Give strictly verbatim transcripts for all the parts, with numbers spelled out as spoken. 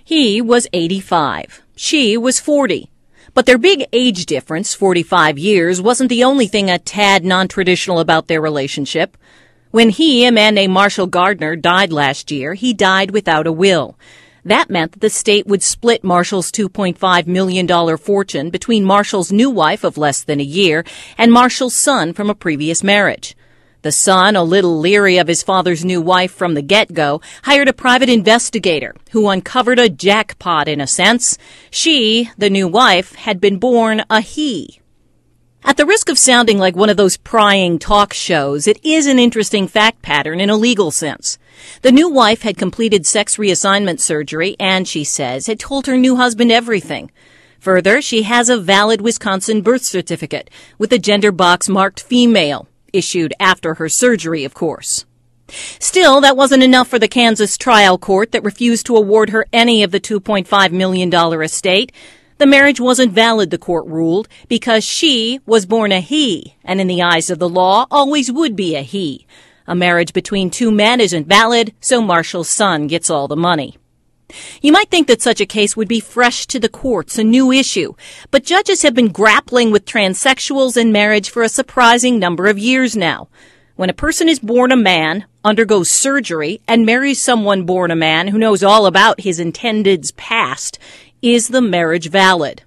He was eighty-five. She was forty. But their big age difference, forty-five years, wasn't the only thing a tad non-traditional about their relationship. When he, a man named Marshall Gardner, died last year, he died without a will. That meant that the state would split Marshall's two point five million dollars fortune between Marshall's new wife of less than a year and Marshall's son from a previous marriage. The son, a little leery of his father's new wife from the get-go, hired a private investigator who uncovered a jackpot in a sense. She, the new wife, had been born a he. At the risk of sounding like one of those prying talk shows, it is an interesting fact pattern in a legal sense. The new wife had completed sex reassignment surgery and, she says, had told her new husband everything. Further, she has a valid Wisconsin birth certificate with the gender box marked female, issued after her surgery, of course. Still, that wasn't enough for the Kansas trial court that refused to award her any of the two point five million dollars estate. The marriage wasn't valid, the court ruled, because she was born a he, and in the eyes of the law, always would be a he. A marriage between two men isn't valid, so Marshall's son gets all the money. You might think that such a case would be fresh to the courts, a new issue, but judges have been grappling with transsexuals and marriage for a surprising number of years now. When a person is born a man, undergoes surgery, and marries someone born a man who knows all about his intended's past, is the marriage valid?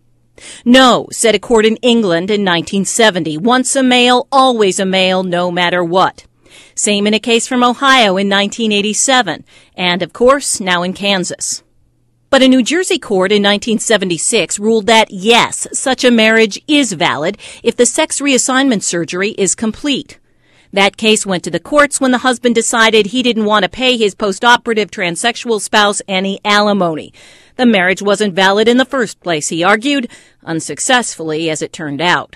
No, said a court in England in nineteen seventy. Once a male, always a male, no matter what. Same in a case from Ohio in nineteen eighty-seven, and, of course, now in Kansas. But a New Jersey court in nineteen seventy-six ruled that, yes, such a marriage is valid if the sex reassignment surgery is complete. That case went to the courts when the husband decided he didn't want to pay his post-operative transsexual spouse any alimony. The marriage wasn't valid in the first place, he argued, unsuccessfully as it turned out.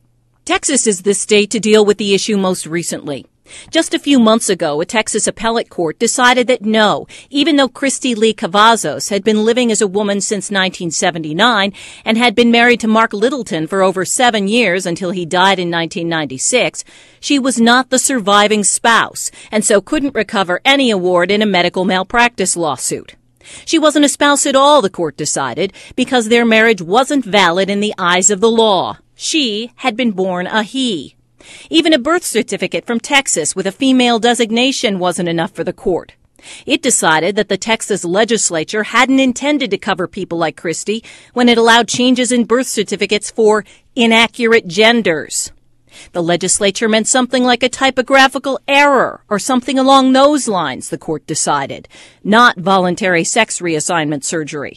Texas is the state to deal with the issue most recently. Just a few months ago, a Texas appellate court decided that no, even though Christy Lee Cavazos had been living as a woman since nineteen seventy-nine and had been married to Mark Littleton for over seven years until he died in nineteen ninety-six, she was not the surviving spouse and so couldn't recover any award in a medical malpractice lawsuit. She wasn't a spouse at all, the court decided, because their marriage wasn't valid in the eyes of the law. She had been born a he. Even a birth certificate from Texas with a female designation wasn't enough for the court. It decided that the Texas legislature hadn't intended to cover people like Christy when it allowed changes in birth certificates for inaccurate genders. The legislature meant something like a typographical error or something along those lines, the court decided, not voluntary sex reassignment surgery.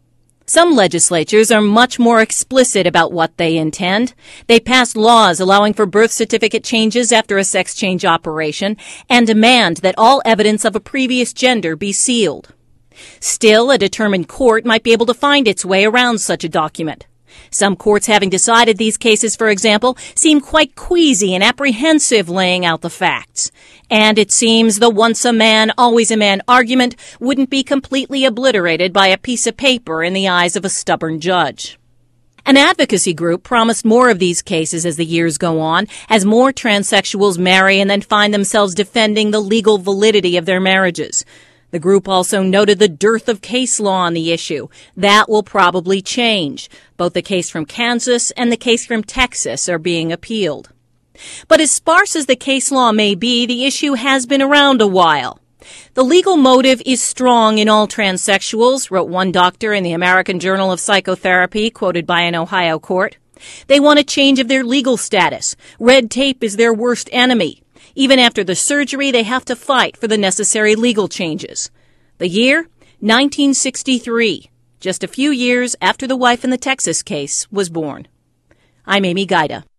Some legislatures are much more explicit about what they intend. They pass laws allowing for birth certificate changes after a sex change operation and demand that all evidence of a previous gender be sealed. Still, a determined court might be able to find its way around such a document. Some courts having decided these cases, for example, seem quite queasy and apprehensive laying out the facts. And it seems the once a man, always a man argument wouldn't be completely obliterated by a piece of paper in the eyes of a stubborn judge. An advocacy group promised more of these cases as the years go on, as more transsexuals marry and then find themselves defending the legal validity of their marriages. The group also noted the dearth of case law on the issue. That will probably change. Both the case from Kansas and the case from Texas are being appealed. But as sparse as the case law may be, the issue has been around a while. The legal motive is strong in all transsexuals, wrote one doctor in the American Journal of Psychotherapy, quoted by an Ohio court. They want a change of their legal status. Red tape is their worst enemy. Even after the surgery, they have to fight for the necessary legal changes. The year? nineteen sixty-three, just a few years after the wife in the Texas case was born. I'm Amy Guida.